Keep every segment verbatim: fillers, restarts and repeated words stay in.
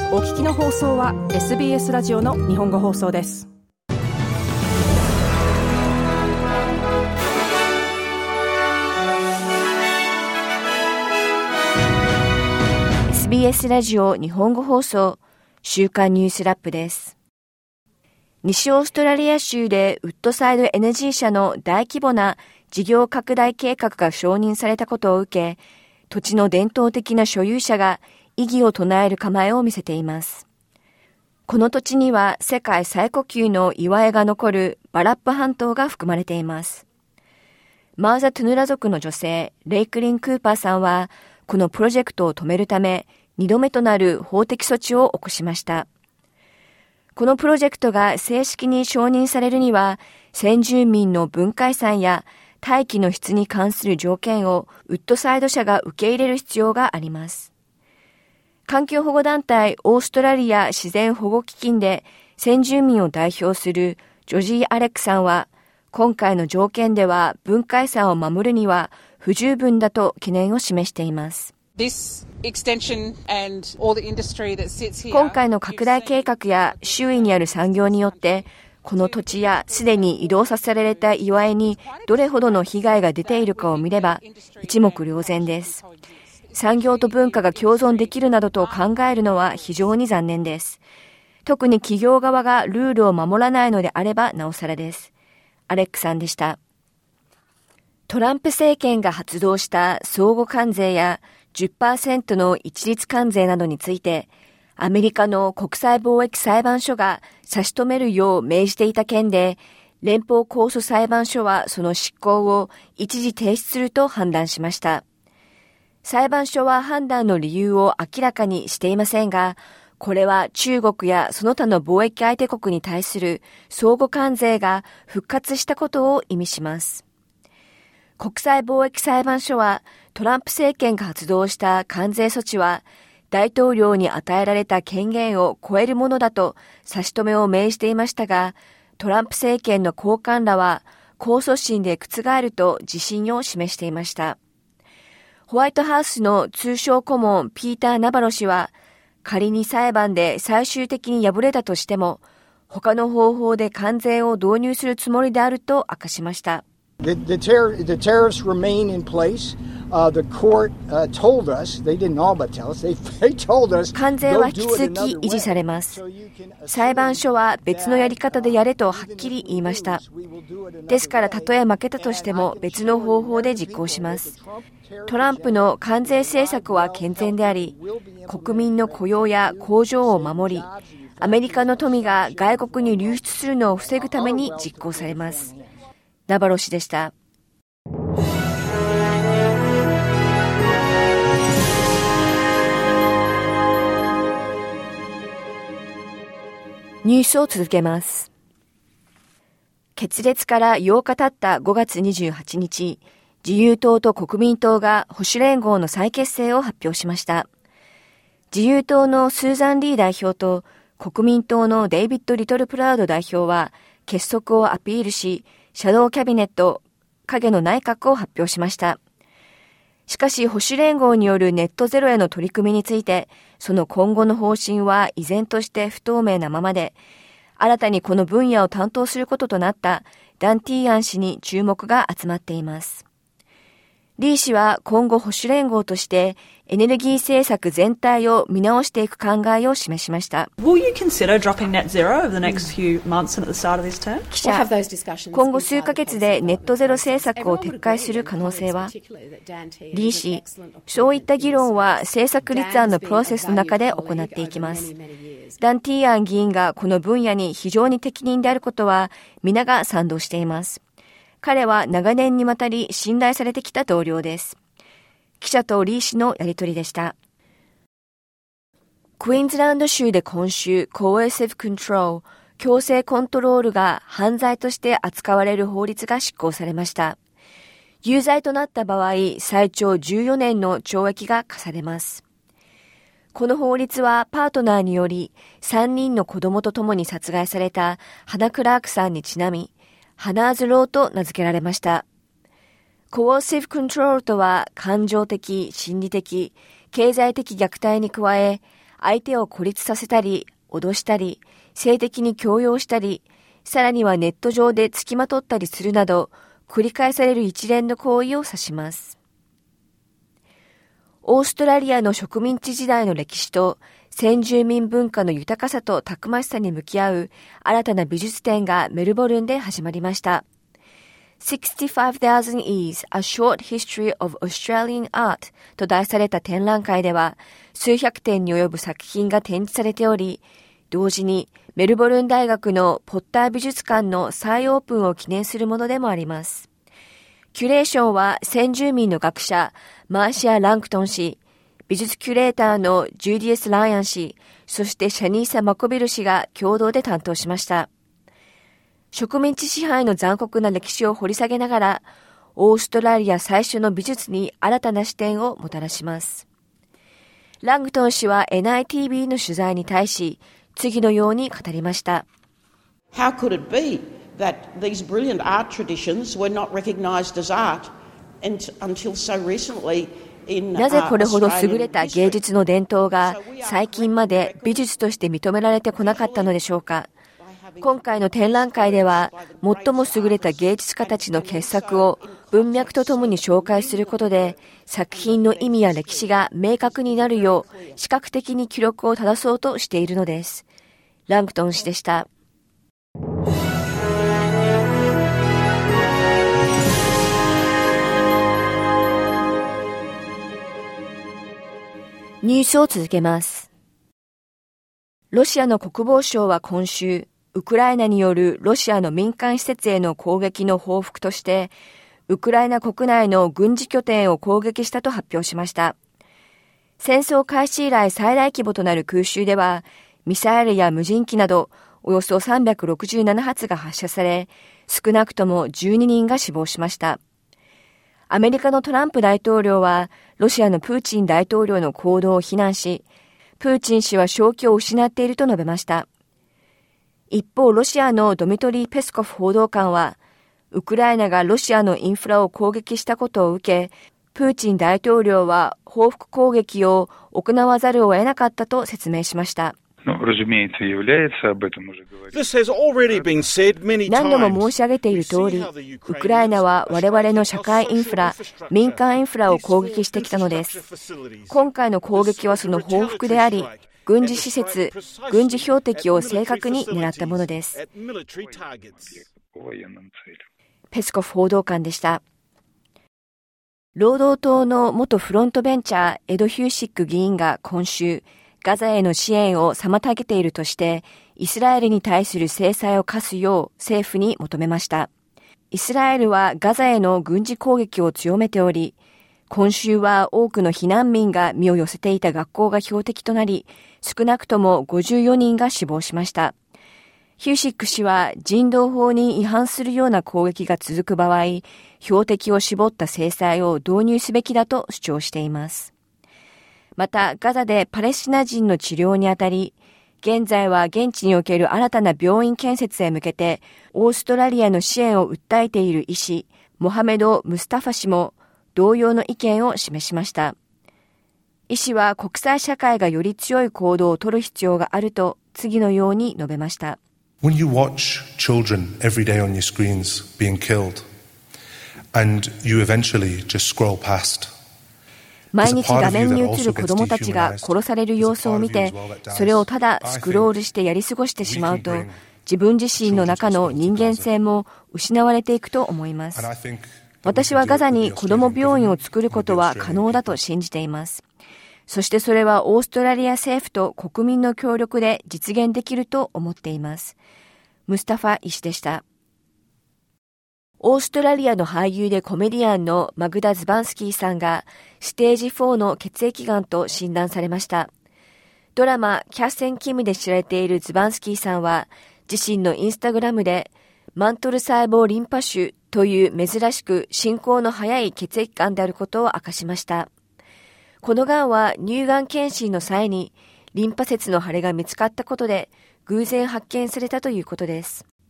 お聞きの放送は エスビーエス ラジオの日本語放送です。 エスビーエス ラジオ日本語放送週刊ニュースラップです。西オーストラリア州でウッドサイドエナジー社の大規模な事業拡大計画が承認されたことを受け、土地の伝統的な所有者が異議を唱える構えを見せています。この土地には世界最古級の岩絵が残るバラップ半島が含まれています。マーザ・トゥヌラ族の女性、レイクリン・クーパーさんは、このプロジェクトを止めるため、にどめとなる法的措置を起こしました。このプロジェクトが正式に承認されるには、先住民の文化遺産や大気の質に関する条件をウッドサイド社が受け入れる必要があります。環境保護団体オーストラリア自然保護基金で先住民を代表するジョジー・アレックさんは、今回の条件では文化遺産を守るには不十分だと懸念を示しています。今回の拡大計画や周囲にある産業によって、この土地やすでに移動させられた岩絵にどれほどの被害が出ているかを見れば一目瞭然です。産業と文化が共存できるなどと考えるのは非常に残念です。特に企業側がルールを守らないのであればなおさらです。アレックさんでした。トランプ政権が発動した相互関税や じゅっパーセント の一律関税などについて、アメリカの国際貿易裁判所が差し止めるよう命じていた件で、連邦控訴裁判所はその執行を一時停止すると判断しました。裁判所は判断の理由を明らかにしていませんが、これは中国やその他の貿易相手国に対する相互関税が復活したことを意味します。国際貿易裁判所はトランプ政権が発動した関税措置は大統領に与えられた権限を超えるものだと差し止めを命じていましたが、トランプ政権の高官らは控訴審で覆ると自信を示していました。ホワイトハウスの通商顧問ピーター・ナバロ氏は、仮に裁判で最終的に敗れたとしても、他の方法で関税を導入するつもりであると明かしました。 The, the, ter- the tariffs remain in place. Uh, the court uh, told us, they didn't all but tell us, they, they told us, 関税は引き続き維持されます。裁判所は別のやり方でやれとはっきり言いました。ですからたとえ負けたとしても別の方法で実行します。トランプの関税政策は健全であり、国民の雇用や工場を守り、アメリカの富が外国に流出するのを防ぐために実行されます。ナバロ氏でした。ニュースを続けます。決裂からようか経ったごがつにじゅうはちにち、自由党と国民党が保守連合の再結成を発表しました。自由党のスーザン・リー代表と国民党のデイビッド・リトル・プラウド代表は結束をアピールし、シャドウキャビネット、影の内閣を発表しました。しかし保守連合によるネットゼロへの取り組みについて、その今後の方針は依然として不透明なままで、新たにこの分野を担当することとなったダン・ティーアン氏に注目が集まっています。リー氏は今後保守連合としてエネルギー政策全体を見直していく考えを示しました。記者、今後数ヶ月でネットゼロ政策を撤回する可能性は？リー氏、そういった議論は政策立案のプロセスの中で行っていきます。ダン・ティーアン議員がこの分野に非常に適任であることは皆が賛同しています。彼は長年にわたり信頼されてきた同僚です。記者とリー氏のやり取りでした。クイーンズランド州で今週、Coercive Control、強制コントロールが犯罪として扱われる法律が施行されました。有罪となった場合、最長じゅうよねんの懲役が課されます。この法律はパートナーによりさんにんの子供と共に殺害されたハナ・クラークさんにちなみ、ハナーズ・ローと名付けられました。Coercive Control とは感情的、心理的、経済的虐待に加え、 相手を孤立させたり、脅したり、性的に強要したり、さらにはネット上で付きまとったりするなど、繰り返される一連の行為を指します。オーストラリアの植民地時代の歴史と先住民文化の豊かさとたくましさに向き合う新たな美術展がメルボルンで始まりました。sixty-five thousand Years, A Short History of Australian Art と題された展覧会では数百点に及ぶ作品が展示されており、同時にメルボルン大学のポッター美術館の再オープンを記念するものでもあります。キュレーションは先住民の学者マーシア・ランクトン氏、美術キュレーターのジュディエス・ライアン氏、そしてシャニーサ・マコビル氏が共同で担当しました。植民地支配の残酷な歴史を掘り下げながら、オーストラリア最初の美術に新たな視点をもたらします。ラングトン氏は エヌアイティービー の取材に対し、次のように語りました。 How could it be that these brilliant art traditions were not recognized as art until so recently? なぜこれほど優れた芸術の伝統が最近まで美術として認められてこなかったのでしょうか。今回の展覧会では最も優れた芸術家たちの傑作を文脈とともに紹介することで作品の意味や歴史が明確になるよう視覚的に記録を正そうとしているのです。ランクトン氏でした。ニュースを続けます。ロシアの国防省は今週、ウクライナによるロシアの民間施設への攻撃の報復として、ウクライナ国内の軍事拠点を攻撃したと発表しました。戦争開始以来最大規模となる空襲では、ミサイルや無人機などおよそさんびゃくろくじゅうなな発が発射され、少なくともじゅうににんが死亡しました。アメリカのトランプ大統領は、ロシアのプーチン大統領の行動を非難し、プーチン氏は正気を失っていると述べました。一方、ロシアのドミトリー・ペスコフ報道官は、ウクライナがロシアのインフラを攻撃したことを受け、プーチン大統領は報復攻撃を行わざるを得なかったと説明しました。何度も申し上げている通り、ウクライナは我々の社会インフラ、民間インフラを攻撃してきたのです。今回の攻撃はその報復であり、軍事施設、軍事標的を正確に狙ったものです。ペスコフ報道官でした。労働党の元フロントベンチャーエド・ヒューシック議員が今週、ガザへの支援を妨げているとして、イスラエルに対する制裁を科すよう政府に求めました。イスラエルはガザへの軍事攻撃を強めており、今週は多くの避難民が身を寄せていた学校が標的となり、少なくともごじゅうよにんが死亡しました。ヒューシック氏は人道法に違反するような攻撃が続く場合、標的を絞った制裁を導入すべきだと主張しています。また、ガザでパレスチナ人の治療にあたり、現在は現地における新たな病院建設へ向けて、オーストラリアの支援を訴えている医師、モハメド・ムスタファ氏も同様の意見を示しました。医師は国際社会がより強い行動を取る必要があると次のように述べました。 When you watch children every day on your screens being killed and you eventually just scroll past 毎日画面に映る子どもたちが殺される様子を見て、それをただスクロールしてやり過ごしてしまうと、自分自身の中の人間性も失われていくと思います。私はガザに子ども病院を作ることは可能だと信じています。そしてそれはオーストラリア政府と国民の協力で実現できると思っています。ムスタファ医師でした。オーストラリアの俳優でコメディアンのマグダ・ズバンスキーさんがステージフォーの血液がんと診断されました。ドラマキャッセン・キムで知られているズバンスキーさんは自身のインスタグラムでマントル細胞リンパ腫という珍しく進行の早い血液がんであることを明かしました。このがんは乳がん検診の際にリンパ節の腫れが見つかったことで偶然発見されたということです。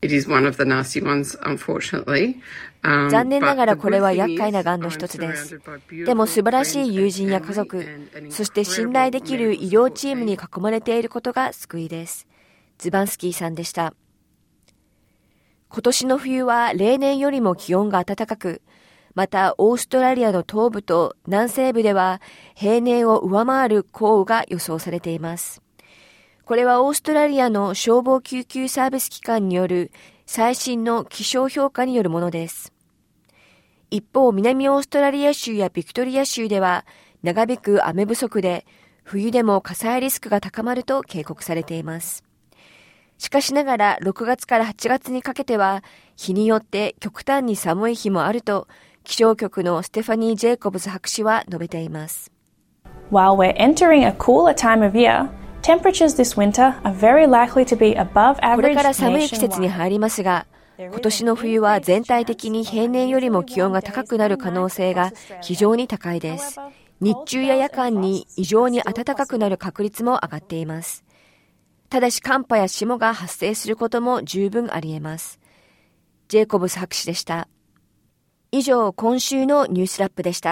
It is one of the nasty ones, unfortunately. 残念ながらこれは厄介ながんの一つです。でも素晴らしい友人や家族、そして信頼できる医療チームに囲まれていることが救いです。ズバンスキーさんでした。今年の冬は例年よりも気温が暖かく、またオーストラリアの東部と南西部では平年を上回る降雨が予想されています。これはオーストラリアの消防救急サービス機関による最新の気象評価によるものです。一方、南オーストラリア州やビクトリア州では長引く雨不足で冬でも火災リスクが高まると警告されています。しかしながらろくがつからはちがつにかけては日によって極端に寒い日もあると気象局のステファニー・ジェイコブズ博士は述べています。 While we're entering a cooler time of year, temperatures this winter are very likely to be above average. これから寒い季節に入りますが、今年の冬は全体的に平年よりも気温が高くなる可能性が非常に高いです。日中や夜間に異常に暖かくなる確率も上がっています。ただし寒波や霜が発生することも十分あり得ます。ジェイコブス博士でした。以上、今週のニュースラップでした。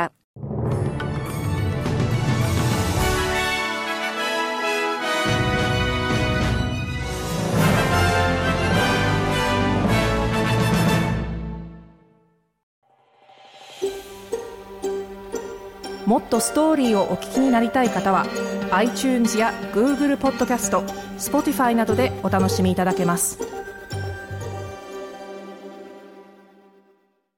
もっとストーリーをお聞きになりたい方は iTunes や Google ポッドキャスト、Spotify などでお楽しみいただけます。